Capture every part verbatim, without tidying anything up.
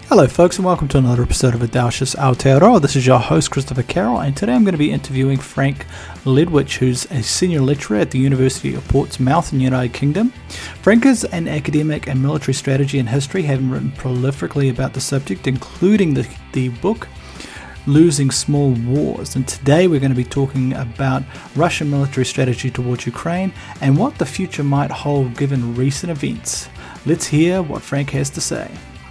Hello folks and welcome to another episode of Audacious Aotearoa. This is your host Christopher Carroll, and today I'm going to be interviewing Frank Ledwich, who's a senior lecturer at the University of Portsmouth in the United Kingdom. Frank is an academic in military strategy and history, having written prolifically about the subject, including the, the book Losing Small Wars. And today we're going to be talking about Russian military strategy towards Ukraine and what the future might hold given recent events. Let's hear what Frank has to say.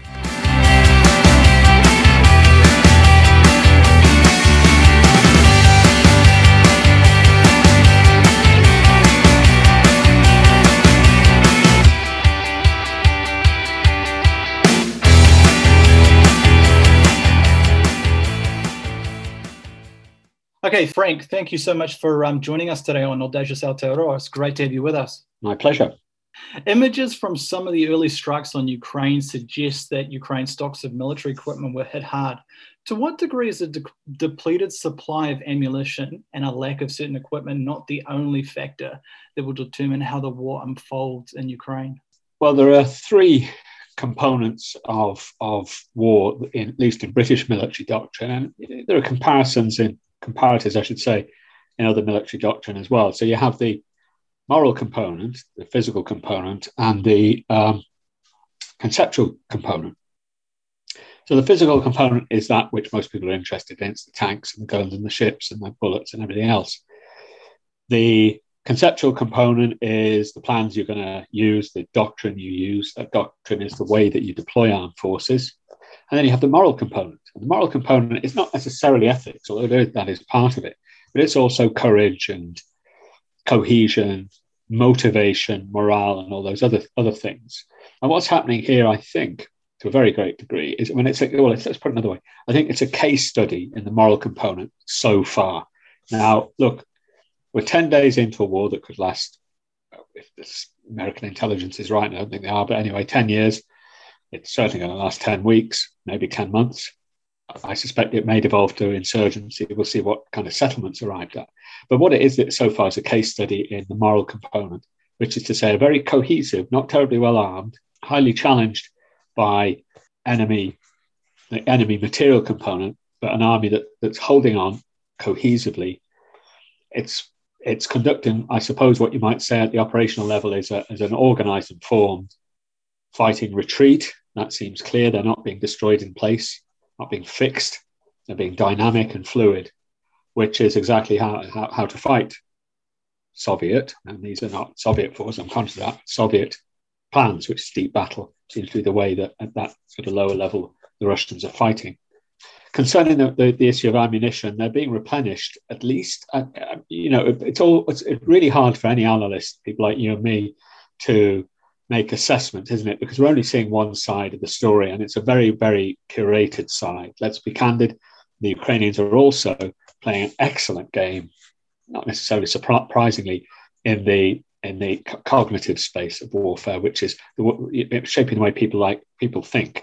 Okay, Frank, thank you so much for um, joining us today on Audacious Aotearoa. It's great to have you with us. My pleasure. Images from some of the early strikes on Ukraine suggest that Ukraine's stocks of military equipment were hit hard. To what degree is a de- depleted supply of ammunition and a lack of certain equipment not the only factor that will determine how the war unfolds in Ukraine? Well, there are three components of, of war, in, at least in British military doctrine, and there are comparisons in comparatives, I should say, in other military doctrine as well. So you have the moral component, the physical component, and the um, conceptual component. So the physical component is that which most people are interested in. It's the tanks and the guns and the ships and the bullets and everything else. The conceptual component is the plans you're going to use, the doctrine you use. That doctrine is the way that you deploy armed forces. And then you have the moral component. And the moral component is not necessarily ethics, although that is part of it, but it's also courage and cohesion, motivation, morale, and all those other, other things. And what's happening here, I think, to a very great degree, is when it's, a, well, let's, let's put it another way. I think it's a case study in the moral component so far. Now, look, we're ten days into a war that could last, if this American intelligence is right, I don't think they are, but anyway, ten years. It's certainly going to last ten weeks, maybe ten months. I suspect it may devolve to insurgency. We'll see what kind of settlements arrived at. But what it is that so far is a case study in the moral component, which is to say a very cohesive, not terribly well armed, highly challenged by enemy, the enemy material component, but an army that, that's holding on cohesively. It's it's conducting, I suppose, what you might say at the operational level is, a, is an organized and formed fighting retreat. That seems clear. They're not being destroyed in place, not being fixed. They're being dynamic and fluid, which is exactly how, how, how to fight Soviet, and these are not Soviet forces, I'm conscious of that, Soviet plans, which is deep battle, seems to be the way that at that sort of lower level the Russians are fighting. Concerning the, the, the issue of ammunition, they're being replenished at least, uh, you know, it, it's all, it's really hard for any analyst, people like you and me, to make assessment, isn't it? Because we're only seeing one side of the story, and it's a very, very curated side. Let's be candid. The Ukrainians are also playing an excellent game, not necessarily surprisingly, in the in the cognitive space of warfare, which is the, shaping the way people like people think.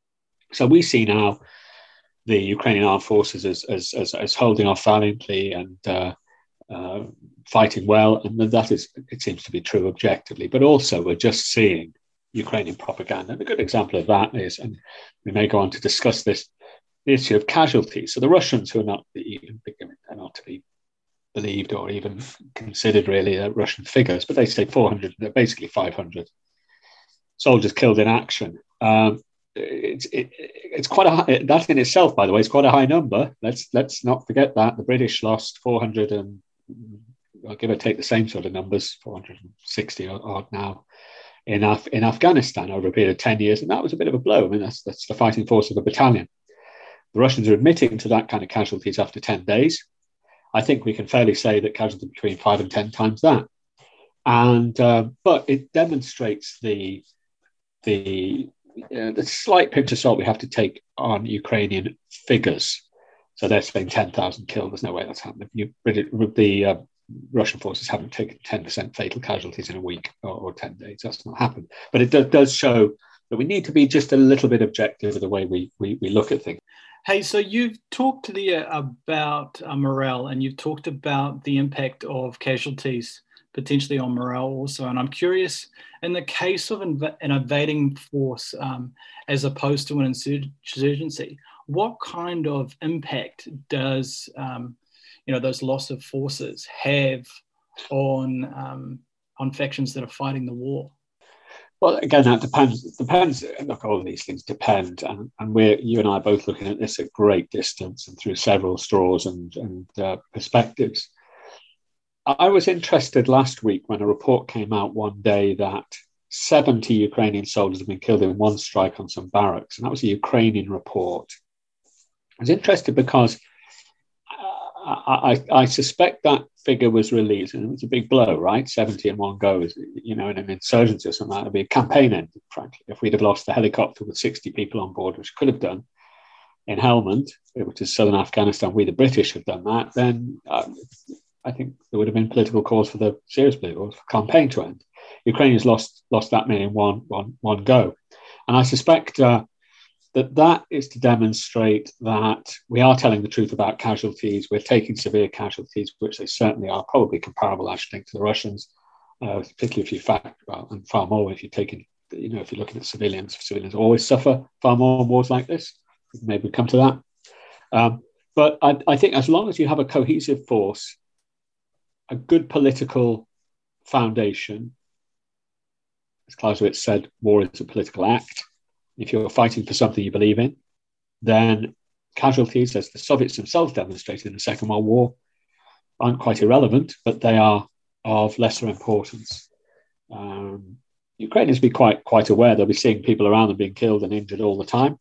So we see now the Ukrainian armed forces as as as, as holding off valiantly and uh, uh, fighting well, and that is, it seems to be true objectively, but also we're just seeing Ukrainian propaganda. And a good example of that is, and we may go on to discuss this, the issue of casualties. So the Russians, who are not even are not to be believed or even considered really uh, Russian figures, but they say four hundred, they're basically five hundred soldiers killed in action. Um, it's it, it's quite a high, that in itself, by the way, is quite a high number. Let's let's not forget that the British lost four hundred and I'll give or take the same sort of numbers, four hundred sixty odd now, in, Af- in Afghanistan over a period of ten years. And that was a bit of a blow. I mean, that's, that's the fighting force of a battalion. The Russians are admitting to that kind of casualties after ten days. I think we can fairly say that casualties between five and ten times that. And, uh, but it demonstrates the, the, uh, the slight pinch of salt we have to take on Ukrainian figures. So they're saying ten thousand killed. There's no way that's happened. You, the uh, Russian forces haven't taken ten percent fatal casualties in a week or, or ten days. That's not happened. But it do, does show that we need to be just a little bit objective in the way we, we, we look at things. Hey, so you've talked there about uh, morale, and you've talked about the impact of casualties potentially on morale also. And I'm curious, in the case of inv- an invading force um, as opposed to an insurgency, what kind of impact does um, you know those loss of forces have on um, on factions that are fighting the war? Well, again, that depends. It depends. Look, all of these things depend, and and we're you and I are both looking at this at great distance and through several straws and and uh, perspectives. I was interested last week when a report came out one day that seventy Ukrainian soldiers have been killed in one strike on some barracks, and that was a Ukrainian report. I was interested because I, I, I suspect that figure was released, and it was a big blow, right? seventy in one go, is, you know, in an insurgency or something, that would be a campaign ended, frankly. If we'd have lost the helicopter with sixty people on board, which could have done in Helmand, which is southern Afghanistan, we the British have done that, then uh, I think there would have been political cause for the serious political campaign to end. Ukrainians lost lost that many in one, one, one go. And I suspect uh, that that is to demonstrate that we are telling the truth about casualties. We're taking severe casualties, which they certainly are, probably comparable, actually, to the Russians, uh, particularly if you fact, well, and far more if you're taking, you know, if you're looking at civilians. Civilians always suffer far more in wars like this. Maybe we'll come to that. Um, but I, I think as long as you have a cohesive force, a good political foundation, as Clausewitz said, war is a political act. If you're fighting for something you believe in, then casualties, as the Soviets themselves demonstrated in the Second World War, aren't quite irrelevant, but they are of lesser importance. Um, Ukrainians will be quite, quite aware. They'll be seeing people around them being killed and injured all the time,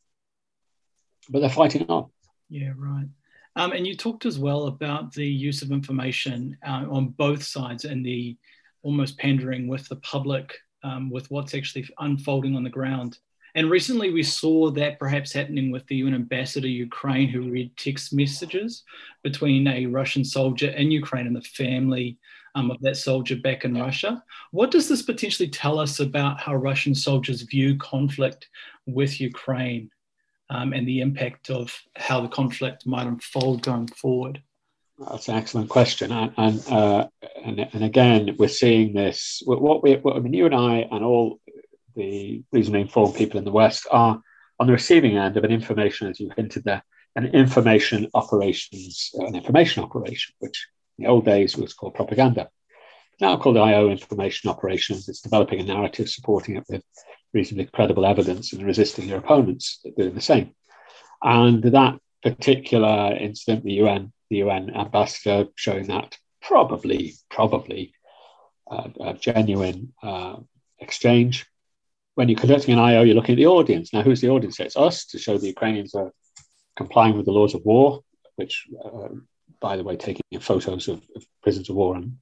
but they're fighting on. Yeah, right. Um, and you talked as well about the use of information uh, on both sides and the almost pandering with the public um, with what's actually unfolding on the ground. And recently we saw that perhaps happening with the U N ambassador to Ukraine, who read text messages between a Russian soldier in Ukraine and the family um, of that soldier back in Russia. What does this potentially tell us about how Russian soldiers view conflict with Ukraine um, and the impact of how the conflict might unfold going forward? That's an excellent question, and and, uh, and and again, we're seeing this. What we, what, I mean, you and I, and all the reasonably informed people in the West are on the receiving end of an information, as you hinted there, an information operations, an information operation, which in the old days was called propaganda. Now called I O information operations. It's developing a narrative, supporting it with reasonably credible evidence, and resisting your opponents doing the same. And that particular incident, the U N, the U N ambassador showing that probably, probably uh, a genuine uh, exchange. When you're conducting an I O, you're looking at the audience. Now, who's the audience? It's us, to show the Ukrainians are complying with the laws of war, which, uh, by the way, taking photos of, of prisoners of war and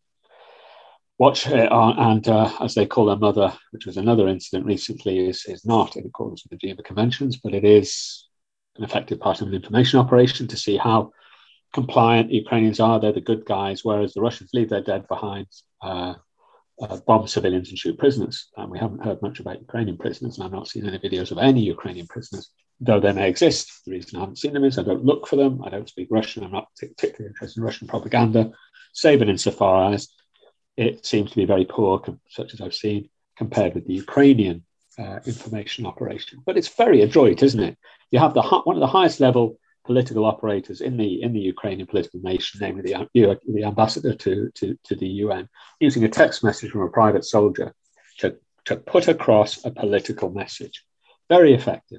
watch, uh, and uh, as they call their mother, which was another incident recently, is, is not in accordance with the Geneva Conventions, but it is an effective part of an information operation to see how compliant the Ukrainians are. They're the good guys, whereas the Russians leave their dead behind, uh, Uh, bomb civilians and shoot prisoners. And we haven't heard much about Ukrainian prisoners, and I've not seen any videos of any Ukrainian prisoners, though they may exist. The reason I haven't seen them is I don't look for them. I don't speak Russian. I'm not particularly interested in Russian propaganda, save in insofar as it seems to be very poor, such as I've seen, compared with the Ukrainian uh, information operation. But it's very adroit, isn't it? You have the one of the highest level political operators in the in the Ukrainian political nation, namely the, the ambassador to, to, to the U N, using a text message from a private soldier to, to put across a political message. Very effective.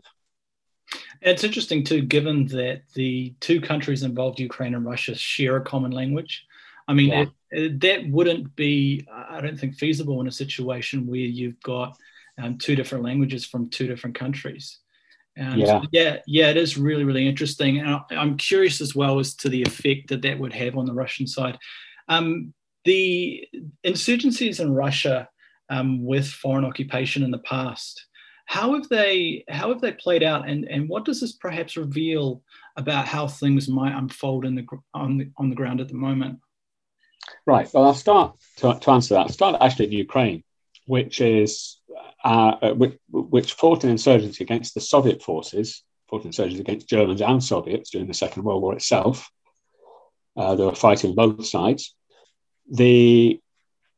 It's interesting too, given that the two countries involved, Ukraine and Russia, share a common language. I mean, yeah. it, it, that wouldn't be, I don't think, feasible in a situation where you've got um, two different languages from two different countries. Um, yeah. So yeah, yeah, it is really, really interesting. And I, I'm curious as well as to the effect that that would have on the Russian side. Um, the insurgencies in Russia um, with foreign occupation in the past, how have they how have they played out, and, and what does this perhaps reveal about how things might unfold in the on the on the ground at the moment? Right. Well, I'll start to, to answer that. I'll start actually in Ukraine, which is uh, which, which fought an insurgency against the Soviet forces, fought an insurgency against Germans and Soviets during the Second World War itself. Uh, they were fighting both sides. The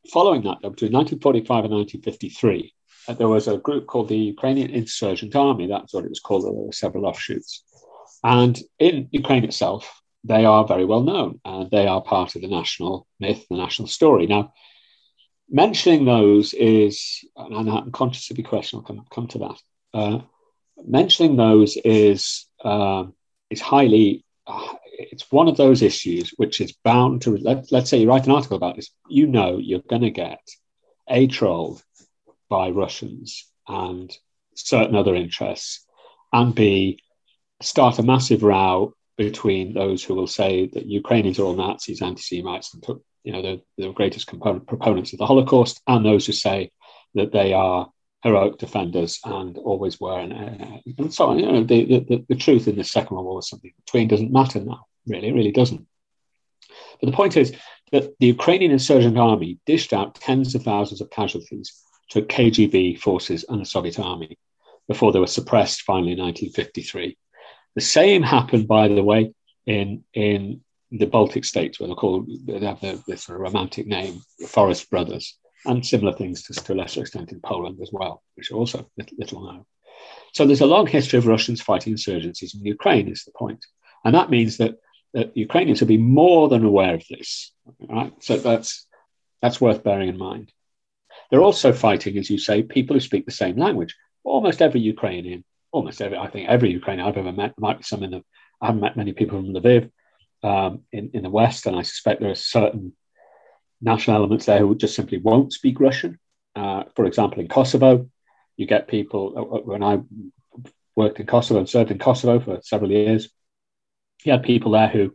Following that, though, between nineteen forty-five and nineteen fifty-three, uh, there was a group called the Ukrainian Insurgent Army. That's what it was called. There were several offshoots. And in Ukraine itself, they are very well known, and they are part of the national myth, the national story. Now, mentioning those is, and I'm conscious of your question, I'll come, come to that. Uh, mentioning those is um, is highly, uh, it's one of those issues which is bound to, let, let's say you write an article about this, you know you're going to get A, trolled by Russians and certain other interests, and B, start a massive row between those who will say that Ukrainians are all Nazis, anti-Semites, and took, you know, the, the greatest component, proponents of the Holocaust, and those who say that they are heroic defenders and always were, and, uh, and so on. You know, the, the, the truth in the Second World War was something between doesn't matter now, really, it really doesn't. But the point is that the Ukrainian Insurgent Army dished out tens of thousands of casualties to K G B forces and the Soviet Army before they were suppressed finally in nineteen fifty-three. The same happened, by the way, in in the Baltic states, where they're called, they have the, this sort of romantic name, the Forest Brothers, and similar things to, to a lesser extent in Poland as well, which are also little, little known. So there's a long history of Russians fighting insurgencies in Ukraine, is the point. And that means that, that Ukrainians will be more than aware of this. Right? So that's that's worth bearing in mind. They're also fighting, as you say, people who speak the same language. Almost every Ukrainian, almost every, I think every Ukrainian I've ever met, might be some in the, I haven't met many people from Lviv um, in, in the West, and I suspect there are certain national elements there who just simply won't speak Russian. Uh, for example, in Kosovo, you get people, when I worked in Kosovo and served in Kosovo for several years, you had people there who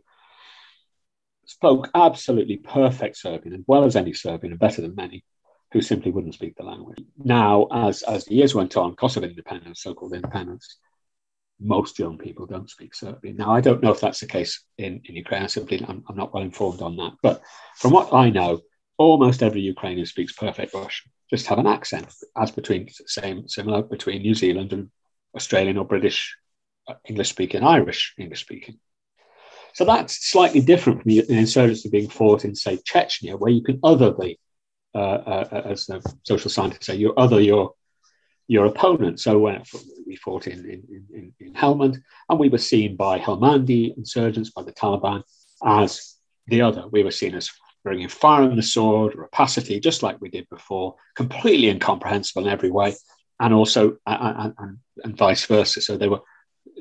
spoke absolutely perfect Serbian, as well as any Serbian, and better than many, who simply wouldn't speak the language. Now, as, as the years went on, Kosovo independence, so-called independence, most young people don't speak Serbian. Now, I don't know if that's the case in, in Ukraine. I simply, I'm, I'm not well informed on that. But from what I know, almost every Ukrainian speaks perfect Russian, just have an accent, as between, same, similar between New Zealand and Australian or British uh, English-speaking, Irish English-speaking. So that's slightly different from the insurgency being fought in, say, Chechnya, where you can other the Uh, uh, as the social scientists say, you other your your opponent. So when we fought in, in, in, in Helmand, and we were seen by Helmandi insurgents, by the Taliban, as the other. We were seen as bringing fire on the sword, rapacity, just like we did before, completely incomprehensible in every way, and also and, and, and vice versa. So they were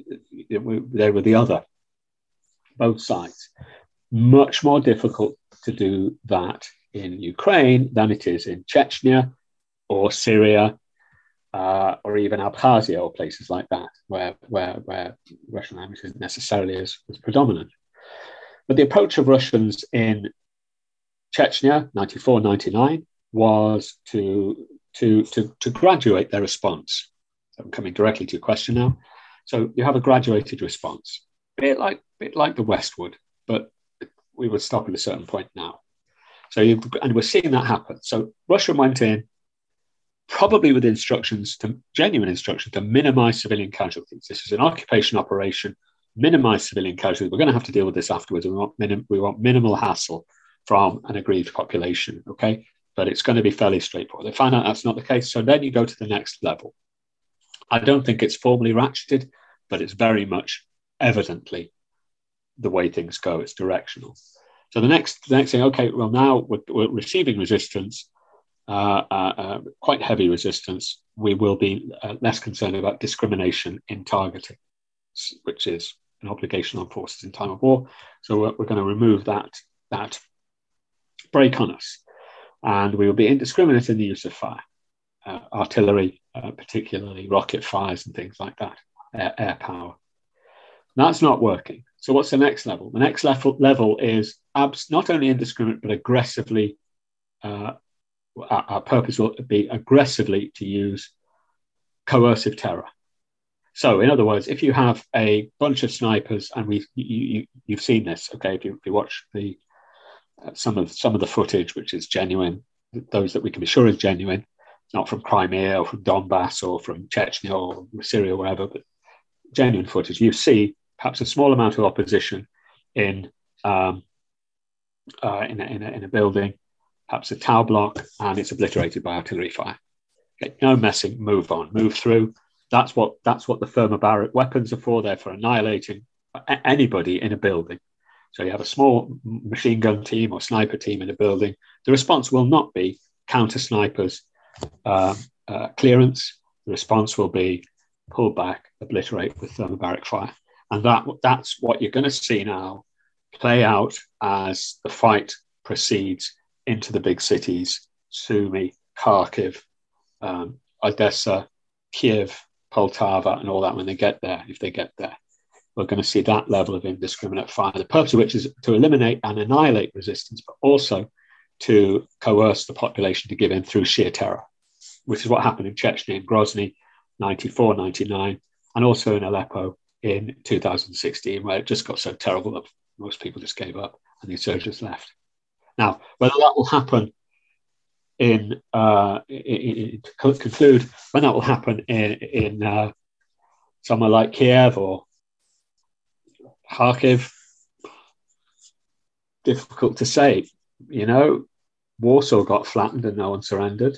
they were the other, both sides. Much more difficult to do that in Ukraine than it is in Chechnya or Syria uh, or even Abkhazia or places like that, where, where, where Russian language isn't necessarily as, as predominant. But the approach of Russians in Chechnya, ninety-four ninety-nine, was to, to, to, to graduate their response. So I'm coming directly to your question now. So you have a graduated response, a bit like, bit like the West would, but we would stop at a certain point now. So, you, and we're seeing that happen. So Russia went in, probably with instructions, to genuine instructions, to minimize civilian casualties. This is an occupation operation, minimize civilian casualties. We're going to have to deal with this afterwards. We want, minim, we want minimal hassle from an aggrieved population, okay? But it's going to be fairly straightforward. They find out that's not the case, so then you go to the next level. I don't think it's formally ratcheted, but it's very much evidently the way things go. It's directional. So the next, the next thing, okay, well, now we're, we're receiving resistance, uh, uh, uh, quite heavy resistance. We will be uh, less concerned about discrimination in targeting, which is an obligation on forces in time of war. So we're, we're going to remove that, that brake on us. And we will be indiscriminate in the use of fire, uh, artillery, uh, particularly rocket fires and things like that, air, air power. That's not working. So what's the next level? The next level, level is abs- not only indiscriminate, but aggressively, uh, our, our purpose will be aggressively to use coercive terror. So in other words, if you have a bunch of snipers, and we you, you, you've seen this, okay, if you, if you watch the uh, some of some of the footage, which is genuine, those that we can be sure is genuine, not from Crimea or from Donbass or from Chechnya or Syria or wherever, but genuine footage, you see perhaps a small amount of opposition in um, uh, in, a, in, a, in a building, perhaps a tower block, and it's obliterated by artillery fire. Okay, no messing, move on, move through. That's what that's what the thermobaric weapons are for. They're for annihilating anybody in a building. So you have a small machine gun team or sniper team in a building. The response will not be counter snipers uh, uh, clearance. The response will be pull back, obliterate with thermobaric fire. And that that's what you're going to see now play out as the fight proceeds into the big cities, Sumy, Kharkiv, um, Odessa, Kiev, Poltava, and all that when they get there, if they get there. We're going to see that level of indiscriminate fire, the purpose of which is to eliminate and annihilate resistance, but also to coerce the population to give in through sheer terror, which is what happened in Chechnya and Grozny, ninety-four, ninety-nine, and also in Aleppo in two thousand sixteen, where it just got so terrible that most people just gave up and the insurgents left. Now, whether that will happen in, uh, in, in, to conclude, when that will happen in, in uh, somewhere like Kiev or Kharkiv, difficult to say. You know, Warsaw got flattened and no one surrendered.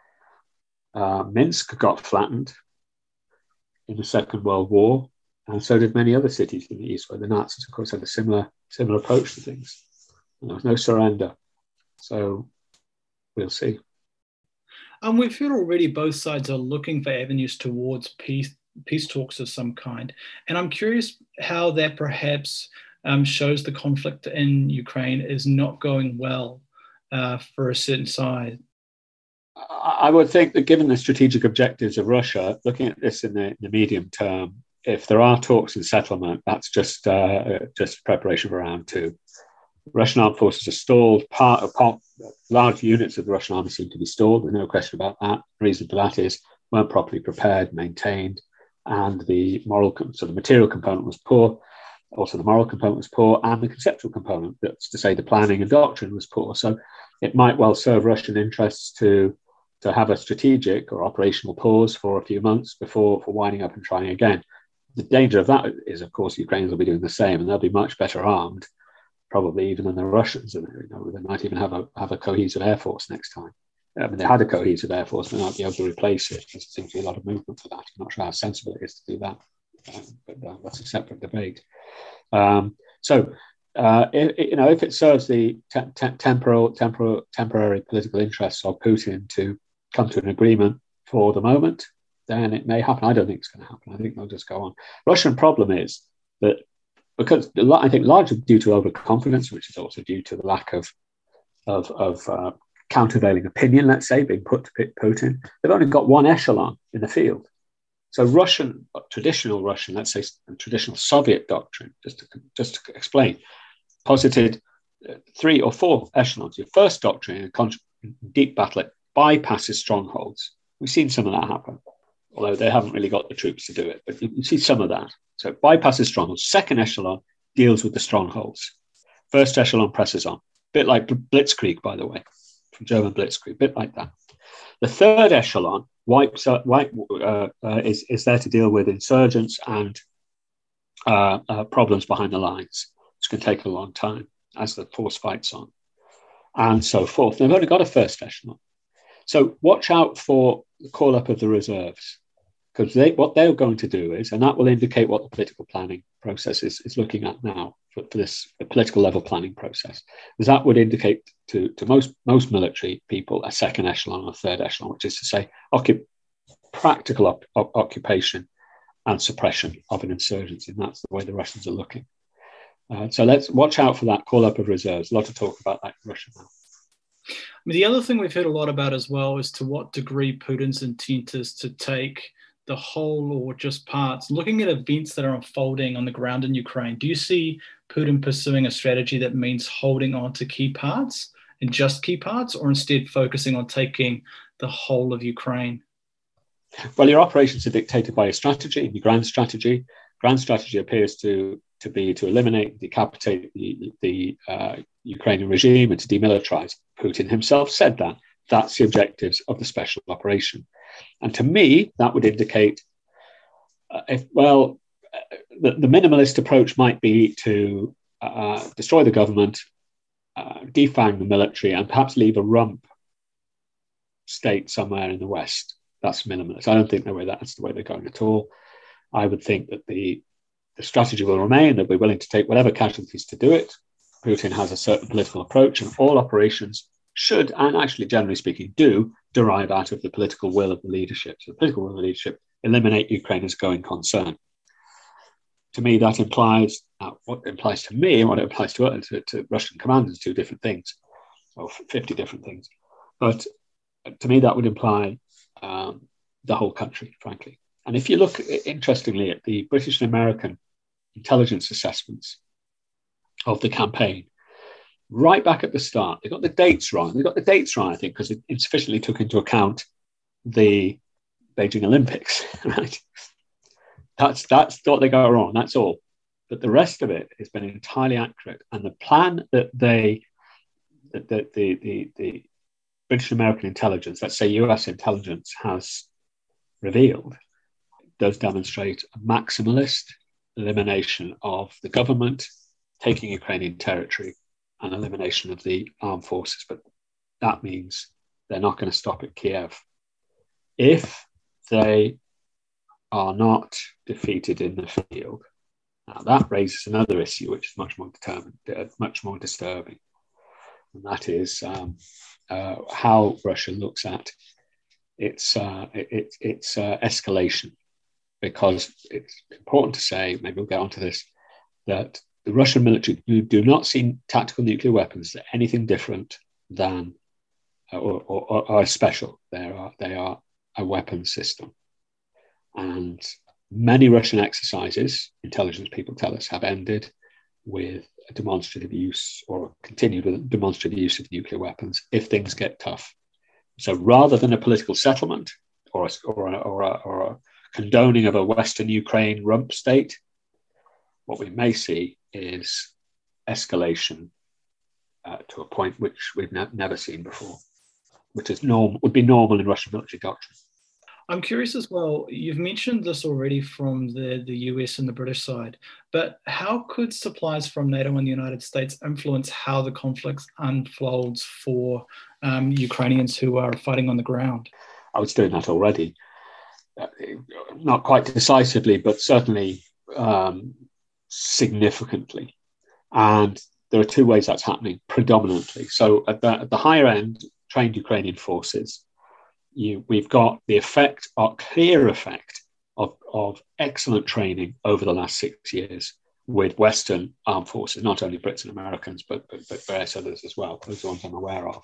Uh, Minsk got flattened in the Second World War, and so did many other cities in the East, where the Nazis, of course, had a similar similar approach to things. And there was no surrender. So we'll see. Um, we've heard already both sides are looking for avenues towards peace peace talks of some kind. And I'm curious how that perhaps um, shows the conflict in Ukraine is not going well uh, for a certain side. I would think that given the strategic objectives of Russia, looking at this in the, in the medium term, if there are talks and settlement, that's just uh, just preparation for round two. Russian armed forces are stalled. Part of part, large units of the Russian army seem to be stalled. There's no question about that. The reason for that is weren't properly prepared, maintained, and the moral, so the material component was poor. Also, the moral component was poor, and the conceptual component, that's to say the planning and doctrine, was poor. So it might well serve Russian interests to to have a strategic or operational pause for a few months before for winding up and trying again. The danger of that is, of course, Ukrainians will be doing the same, and they'll be much better armed, probably even than the Russians. And you know, they might even have a have a cohesive air force next time. I mean, they had a cohesive air force, they might be able to replace it. There seems to be a lot of movement for that. I'm not sure how sensible it is to do that, um, but uh, that's a separate debate. Um, so, uh, if, you know, if it serves the te- te- temporal, temporal, temporary political interests of Putin to come to an agreement for the moment, then it may happen. I don't think it's going to happen. I think they'll just go on. Russian problem is that because I think largely due to overconfidence, which is also due to the lack of of, of uh, countervailing opinion, let's say, being put to Putin, they've only got one echelon in the field. So Russian, traditional Russian, let's say traditional Soviet doctrine, just to, just to explain, posited three or four echelons. Your first doctrine in a deep battle, it bypasses strongholds. We've seen some of that happen, although they haven't really got the troops to do it, but you, you see some of that. So it bypasses strongholds. Second echelon deals with the strongholds. First echelon presses on. A bit like Blitzkrieg, by the way, from German Blitzkrieg, a bit like that. The third echelon wipes up, wipe, uh, uh, is, is there to deal with insurgents and uh, uh, problems behind the lines, which can take a long time as the force fights on, and so forth. They've only got a first echelon. So watch out for the call-up of the reserves, because they, what they're going to do is, and that will indicate what the political planning process is, is looking at now for, for this political level planning process, is that would indicate to, to most, most military people a second echelon or third echelon, which is to say occup- practical op- op- occupation and suppression of an insurgency. And that's the way the Russians are looking. Uh, so let's watch out for that call-up of reserves. A lot of talk about that in Russia now. I mean, the other thing we've heard a lot about as well is to what degree Putin's intent is to take the whole or just parts. Looking at events that are unfolding on the ground in Ukraine, do you see Putin pursuing a strategy that means holding on to key parts and just key parts, or instead focusing on taking the whole of Ukraine? Well, your operations are dictated by your strategy, your grand strategy. Grand strategy appears to, to be to eliminate, decapitate the, the uh, Ukrainian regime and to demilitarize. Putin himself said that. That's the objectives of the special operation. And to me, that would indicate, uh, if well, uh, the, the minimalist approach might be to uh, destroy the government, uh, defang the military and perhaps leave a rump state somewhere in the West. That's minimalist. I don't think the way that's the way they're going at all. I would think that the, the strategy will remain, that we're willing to take whatever casualties to do it. Putin has a certain political approach, and all operations should, and actually generally speaking, do derive out of the political will of the leadership. So the political will of the leadership, eliminate Ukraine as going concern. To me, that implies, uh, what it implies to me and what it implies to, uh, to, to Russian commanders, two different things, or fifty different things. But to me, that would imply um, the whole country, frankly. And if you look, interestingly, at the British and American intelligence assessments of the campaign, right back at the start, they got the dates wrong. They got the dates wrong, I think, because it insufficiently took into account the Beijing Olympics, right? That's that's what they got wrong. That's all. But the rest of it has been entirely accurate. And the plan that they, that the the the, the British American intelligence, let's say U S intelligence, has revealed, does demonstrate a maximalist elimination of the government, taking Ukrainian territory, and elimination of the armed forces. But that means they're not going to stop at Kiev. If they are not defeated in the field, now that raises another issue, which is much more determined, uh, much more disturbing, and that is um, uh, how Russia looks at its uh, it, its uh, escalation. Because it's important to say, maybe we'll get onto this, that the Russian military do, do not see tactical nuclear weapons as anything different than or, or, or special. They are they are a weapons system. And many Russian exercises, intelligence people tell us, have ended with a demonstrative use or continued with a demonstrative use of nuclear weapons if things get tough. So rather than a political settlement or a, or a, or a, or a condoning of a Western Ukraine rump state, what we may see is escalation uh, to a point which we've ne- never seen before, which is norm would be normal in Russian military doctrine. I'm curious as well, you've mentioned this already from the, the U S and the British side, but how could supplies from NATO and the United States influence how the conflict unfolds for um, Ukrainians who are fighting on the ground? I was doing that already. Uh, not quite decisively, but certainly um, significantly. And there are two ways that's happening predominantly. So at the, at the higher end, trained Ukrainian forces, you, we've got the effect, or clear effect, of, of excellent training over the last six years with Western armed forces, not only Brits and Americans, but, but, but various others as well, those ones I'm aware of.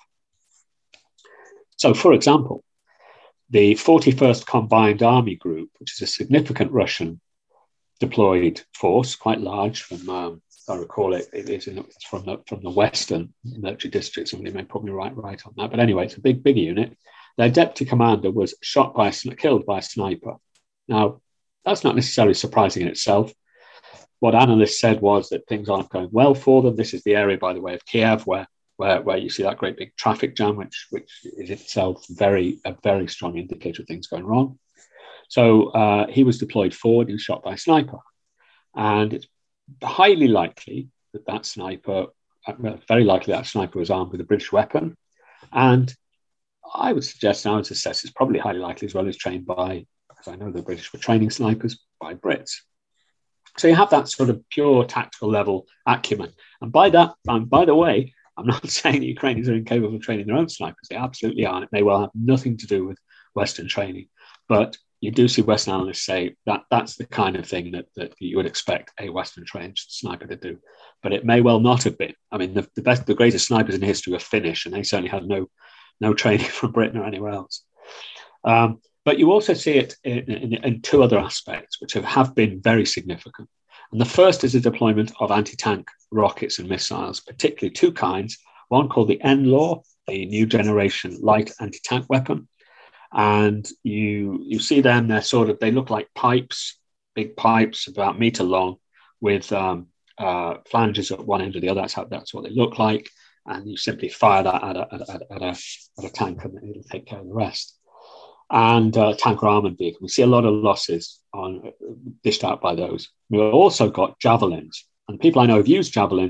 So, for example, the forty-first Combined Army Group, which is a significant Russian deployed force, quite large from, um, if I recall it, it is in, it's from the, from the Western military district. Somebody may put me right, right on that. But anyway, it's a big, big unit. Their deputy commander was shot by a, killed by a sniper. Now, that's not necessarily surprising in itself. What analysts said was that things aren't going well for them. This is the area, by the way, of Kiev where Where, where you see that great big traffic jam, which which is itself very a very strong indicator of things going wrong. So uh, he was deployed forward and shot by a sniper, and it's highly likely that that sniper, well, very likely that sniper was armed with a British weapon, and I would suggest, and I would assess, it's probably highly likely as well as trained by, because I know the British were training snipers, by Brits. So you have that sort of pure tactical level acumen, and by that, and by the way, I'm not saying the Ukrainians are incapable of training their own snipers. They absolutely are. And it may well have nothing to do with Western training. But you do see Western analysts say that that's the kind of thing that, that you would expect a Western trained sniper to do. But it may well not have been. I mean, the, the best, the greatest snipers in history were Finnish, and they certainly had no, no training from Britain or anywhere else. Um, but you also see it in, in, in two other aspects, which have, have been very significant. And the first is the deployment of anti-tank rockets and missiles, particularly two kinds, one called the N L A W, the new generation light anti-tank weapon. And you you see them, they're sort of, they look like pipes, big pipes, about a meter long, with um, uh, flanges at one end or the other. That's, how, that's what they look like. And you simply fire that at a, at a, at a, at a tank and it'll take care of the rest. And uh, tank or armoured vehicle. We see a lot of losses on dished out by those. We've also got javelins, and people I know have used javelins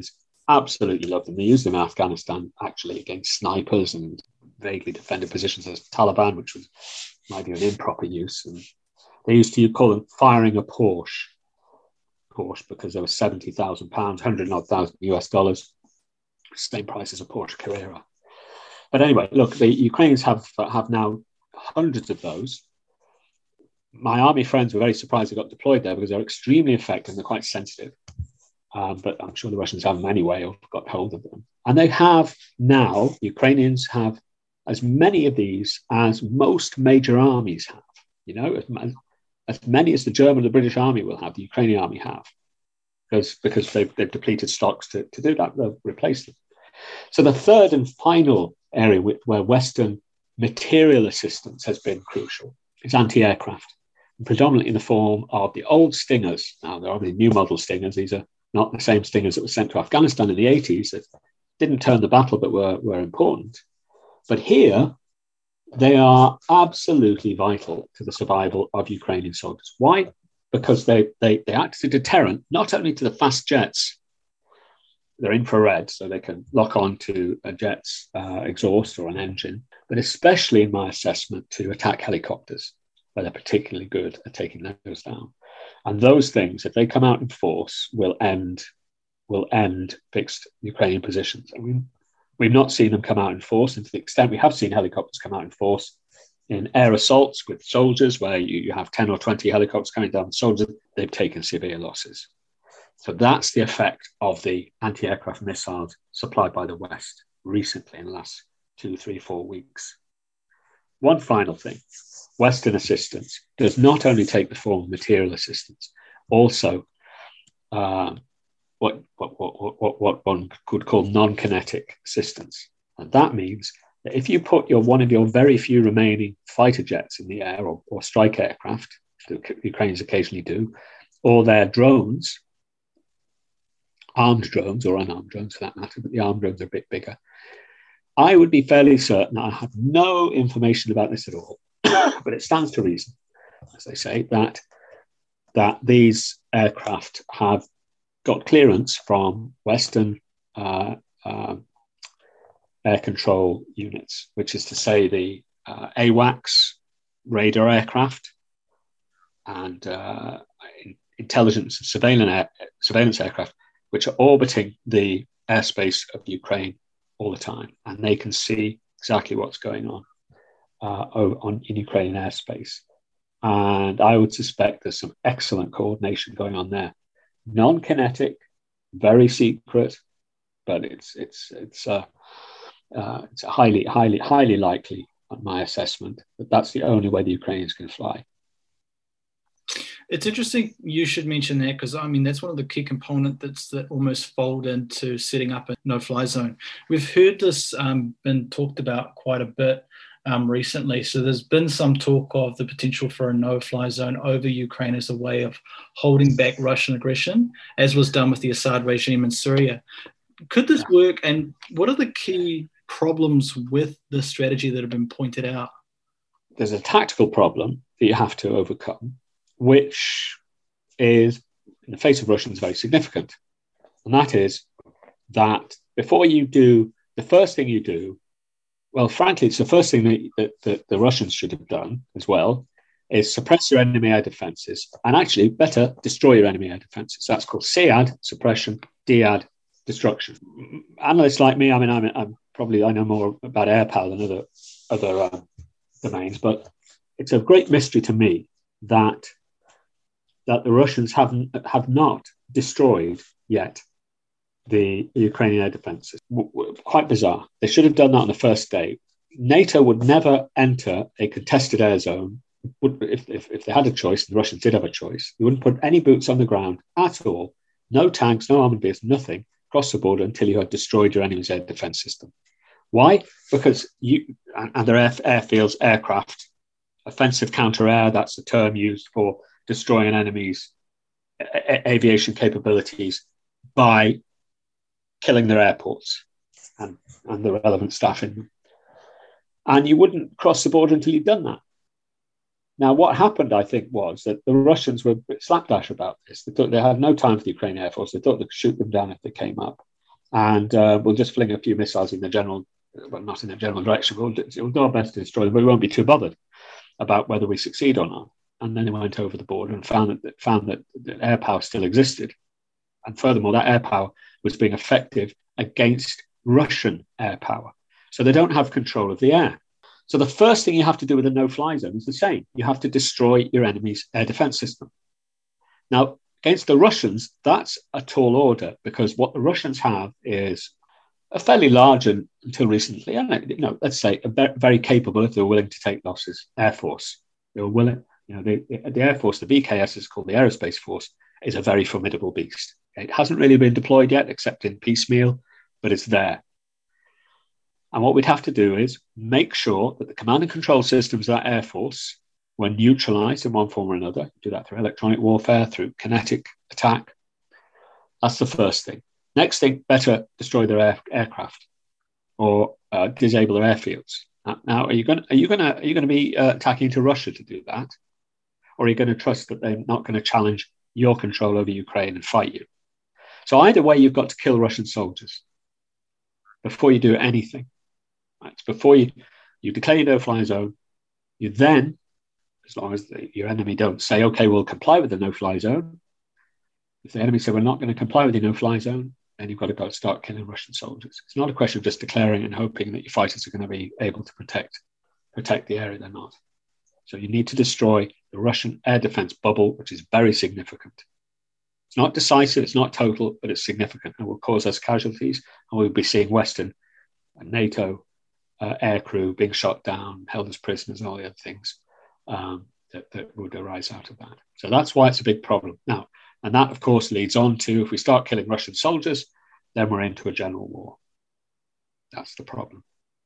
Absolutely love them. They used them in Afghanistan, actually, against snipers and vaguely defended positions as Taliban, which was maybe an improper use. And they used to call them firing a Porsche, Porsche because they were seventy thousand pounds, one hundred odd thousand U S dollars, same price as a Porsche Carrera. But anyway, look, the Ukrainians have have now hundreds of those. My army friends were very surprised they got deployed there because they're extremely effective and they're quite sensitive. Um, but I'm sure the Russians have them anyway or got hold of them. And they have now, Ukrainians have as many of these as most major armies have. You know, as, as many as the German or the British army will have, the Ukrainian army have. Because, because they've, they've depleted stocks to, to do that, they'll replace them. So the third and final area where Western material assistance has been crucial is anti-aircraft, predominantly in the form of the old Stingers. Now, there are obviously new model Stingers. These are not the same Stingers that were sent to Afghanistan in the eighties that didn't turn the battle but were, were important. But here, they are absolutely vital to the survival of Ukrainian soldiers. Why? Because they, they, they act as a deterrent, not only to the fast jets, they're infrared, so they can lock on to a jet's uh, exhaust or an engine, but especially in my assessment to attack helicopters, where they're particularly good at taking those down. And those things, if they come out in force, will end will end fixed Ukrainian positions. I mean, we've not seen them come out in force, and to the extent we have seen helicopters come out in force in air assaults with soldiers, where you, you have ten or twenty helicopters coming down on soldiers, they've taken severe losses. So that's the effect of the anti-aircraft missiles supplied by the West recently in the last two, three, four weeks. One final thing. Western assistance does not only take the form of material assistance, also uh, what, what, what, what, what one could call non-kinetic assistance. And that means that if you put your one of your very few remaining fighter jets in the air or, or strike aircraft, the Ukrainians occasionally do, or their drones, armed drones or unarmed drones for that matter, but the armed drones are a bit bigger, I would be fairly certain, I have no information about this at all, but it stands to reason, as they say, that, that these aircraft have got clearance from Western uh, uh, air control units, which is to say the uh, AWACS radar aircraft and uh, intelligence and surveillance, air, surveillance aircraft, which are orbiting the airspace of Ukraine all the time, and they can see exactly what's going on uh, on in Ukrainian airspace. And I would suspect there's some excellent coordination going on there. Non-kinetic, very secret, but it's it's it's uh, uh, it's highly highly highly likely, on my assessment, that that's the only way the Ukrainians can fly. It's interesting you should mention that, because I mean that's one of the key components that's that almost fold into setting up a no-fly zone. We've heard this um, been talked about quite a bit um, recently. So there's been some talk of the potential for a no-fly zone over Ukraine as a way of holding back Russian aggression, as was done with the Assad regime in Syria. Could this work? And what are the key problems with this strategy that have been pointed out? There's a tactical problem that you have to overcome, which is, in the face of Russians, very significant. And that is that before you do, the first thing you do, well, frankly, it's the first thing that, that, that the Russians should have done as well, is suppress your enemy air defenses, and actually, better, destroy your enemy air defenses. That's called SEAD, suppression, DEAD, destruction. Analysts like me, I mean, I'm, I'm probably, I know more about air power than other, other uh, domains, but it's a great mystery to me that that the Russians haven't have not destroyed yet the Ukrainian air defenses. W- w- quite bizarre. They should have done that on the first day. NATO would never enter a contested air zone. Would, if, if, if they had a choice, the Russians did have a choice, they wouldn't put any boots on the ground at all. No tanks, no armored vehicles, nothing across the border until you had destroyed your enemy's air defense system. Why? Because you and, and their air, airfields, aircraft, offensive counter-air, that's the term used for destroying an enemy's a- aviation capabilities by killing their airports and, and the relevant staff in them. And you wouldn't cross the border until you'd done that. Now, what happened, I think, was that the Russians were a bit slapdash about this. They thought they had no time for the Ukrainian Air Force. They thought they could shoot them down if they came up. and uh, we'll just fling a few missiles in the general, well, not in the general direction. We'll, we'll do our best to destroy them, but we won't be too bothered about whether we succeed or not. And then they went over the border and found that found that, that air power still existed, and furthermore, that air power was being effective against Russian air power. So they don't have control of the air. So the first thing you have to do with a no-fly zone is the same. You have to destroy your enemy's air defense system. Now, against the Russians, that's a tall order, because what the Russians have is a fairly large, and until recently, you know, let's say a very capable, if they were willing to take losses, Air Force. They were willing, you know, the, the Air Force, the B K S is called the Aerospace Force, is a very formidable beast. It hasn't really been deployed yet, except in piecemeal, but it's there. And what we'd have to do is make sure that the command and control systems of that Air Force were neutralized in one form or another. You do that through electronic warfare, through kinetic attack. That's the first thing. Next thing, better destroy their air, aircraft or uh, disable their airfields. Now, now, are you going are you going to are you going to be uh, attacking to Russia to do that, or are you going to trust that they're not going to challenge your control over Ukraine and fight you? So either way, you've got to kill Russian soldiers before you do anything. Right? Before you you declare your no-fly zone, you then, as long as the, your enemy don't say, okay, we'll comply with the no-fly zone. If the enemy say we're not going to comply with the no-fly zone, then you've got to go start killing Russian soldiers. It's not a question of just declaring and hoping that your fighters are going to be able to protect protect the area. They're not. So you need to destroy the Russian air defense bubble, which is very significant. It's not decisive, it's not total, but it's significant and will cause us casualties. And we'll be seeing Western and NATO uh, air crew being shot down, held as prisoners, and all the other things um, that, that would arise out of that. So that's why it's a big problem. Now, and that, of course, leads on to, if we start killing Russian soldiers, then we're into a general war. That's the problem.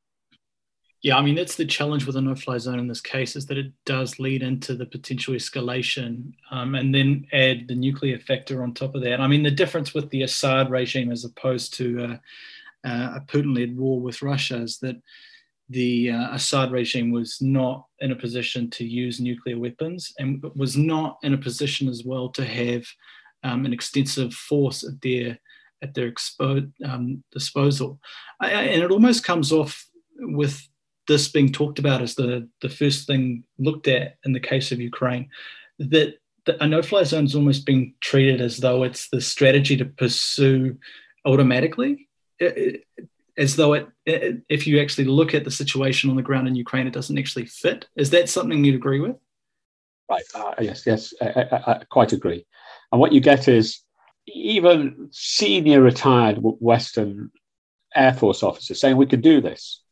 Yeah, I mean, that's the challenge with a no-fly zone in this case, is that it does lead into the potential escalation um, and then add the nuclear factor on top of that. I mean, the difference with the Assad regime as opposed to uh, uh, a Putin-led war with Russia is that the uh, Assad regime was not in a position to use nuclear weapons and was not in a position as well to have um, an extensive force at their at their expo- um, disposal. I, and it almost comes off with this being talked about as the, the first thing looked at in the case of Ukraine, that the, a no-fly zone is almost being treated as though it's the strategy to pursue automatically, it, it, as though it, it, if you actually look at the situation on the ground in Ukraine, it doesn't actually fit. Is that something you'd agree with? Right. Uh, yes, yes, I, I, I quite agree. And what you get is even senior retired Western Air Force officers saying we could do this.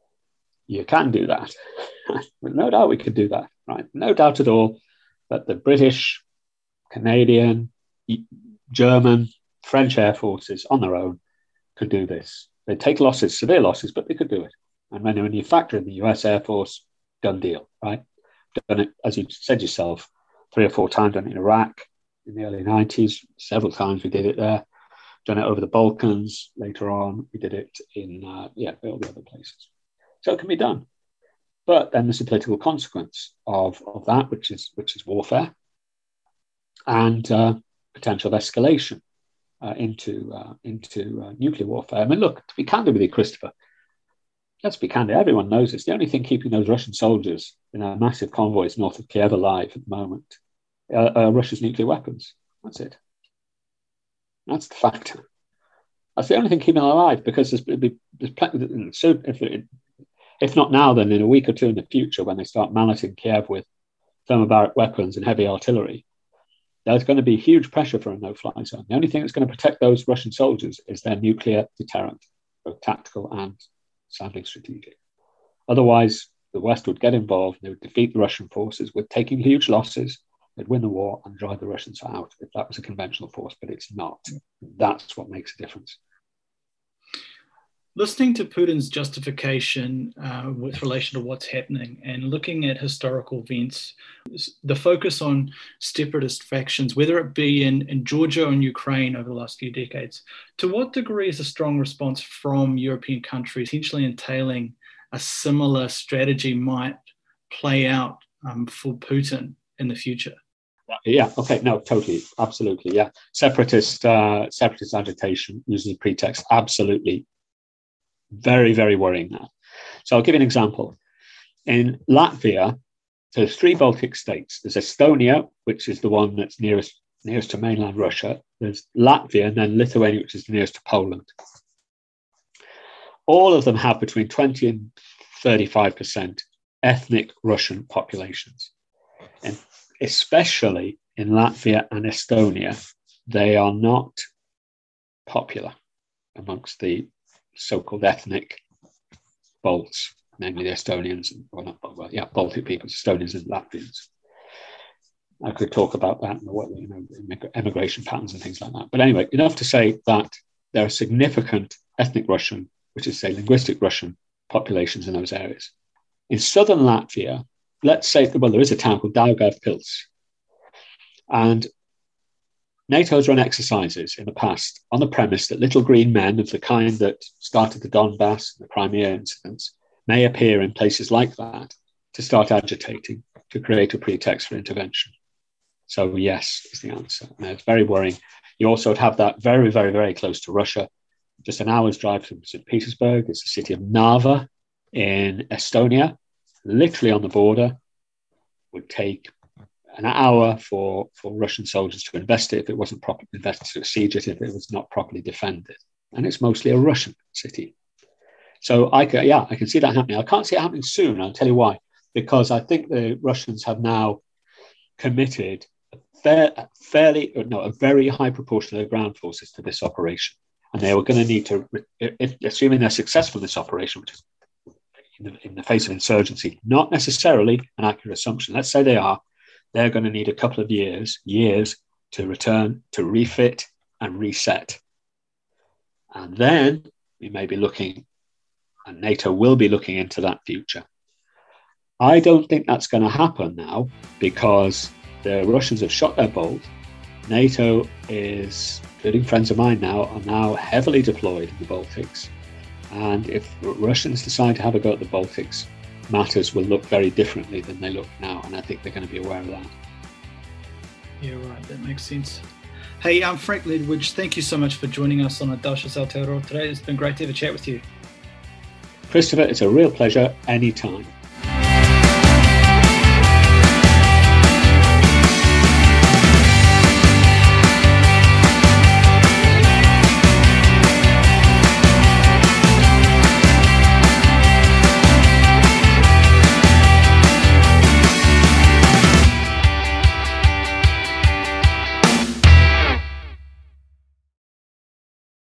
You can do that. No doubt we could do that, right? No doubt at all that the British, Canadian, German, French Air Forces on their own could do this. They'd take losses, severe losses, but they could do it. And when, when you factor in the U S Air Force, done deal, right? Done it, as you said yourself, three or four times, done it in Iraq in the early nineties, several times we did it there. Done it over the Balkans later on. We did it in, uh, yeah, all the other places. So it can be done. But then there's a political consequence of, of that, which is which is warfare and uh, potential escalation uh, into uh, into uh, nuclear warfare. I mean, look, to be candid with you, Christopher, let's be candid. Everyone knows it's the only thing keeping those Russian soldiers in our massive convoys north of Kiev alive at the moment are, are Russia's nuclear weapons. That's it. That's the factor. That's the only thing keeping them alive, because there's, there's plenty. So if it, If not now, then in a week or two in the future, when they start malleting Kiev with thermobaric weapons and heavy artillery, there's going to be huge pressure for a no-fly zone. The only thing that's going to protect those Russian soldiers is their nuclear deterrent, both tactical and sadly strategic. Otherwise, the West would get involved, they would defeat the Russian forces with taking huge losses, they'd win the war and drive the Russians out if that was a conventional force, but it's not. That's what makes a difference. Listening to Putin's justification uh, with relation to what's happening and looking at historical events, the focus on separatist factions, whether it be in, in Georgia or in Ukraine over the last few decades, to what degree is a strong response from European countries potentially entailing a similar strategy might play out um, for Putin in the future? Yeah. Okay. No. Totally. Absolutely. Yeah. Separatist, uh, separatist agitation using the pretext. Absolutely. Very, very worrying now. So I'll give you an example. In Latvia, so there's three Baltic states. There's Estonia, which is the one that's nearest nearest to mainland Russia. There's Latvia, and then Lithuania, which is nearest to Poland. All of them have between twenty and thirty-five percent ethnic Russian populations. And especially in Latvia and Estonia, they are not popular amongst the so-called ethnic Balts, namely the Estonians, and well, not, well, yeah, Baltic peoples, Estonians and Latvians. I could talk about that, you know, immigration patterns and things like that. But anyway, enough to say that there are significant ethnic Russian, which is, say, linguistic Russian populations in those areas. In southern Latvia, let's say, well, there is a town called Daugavpils, and NATO has run exercises in the past on the premise that little green men of the kind that started the Donbass and the Crimea incidents may appear in places like that to start agitating, to create a pretext for intervention. So yes, is the answer. And it's very worrying. You also would have that very, very, very close to Russia. Just an hour's drive from Saint Petersburg. It's the city of Narva in Estonia, literally on the border. Would take an hour for, for Russian soldiers to invest it if it wasn't properly invested, to siege it if it was not properly defended. And it's mostly a Russian city. So I can, yeah, I can see that happening. I can't see it happening soon. I'll tell you why. Because I think the Russians have now committed a fair, fairly, no, a very high proportion of their ground forces to this operation. And they were going to need to, if, assuming they're successful in this operation, which is in the, in the face of insurgency, not necessarily an accurate assumption. Let's say they are, they're going to need a couple of years, years to return, to refit and reset. And then we may be looking, and NATO will be looking into that future. I don't think that's going to happen now because the Russians have shot their bolt. NATO is, including friends of mine now, are now heavily deployed in the Baltics. And if Russians decide to have a go at the Baltics, matters will look very differently than they look now. And I think they're going to be aware of that. Yeah, right. That makes sense. Hey, I'm Frank Ledwidge. Thank you so much for joining us on Audacious Aotearoa today. It's been great to have a chat with you. Christopher, it's a real pleasure anytime.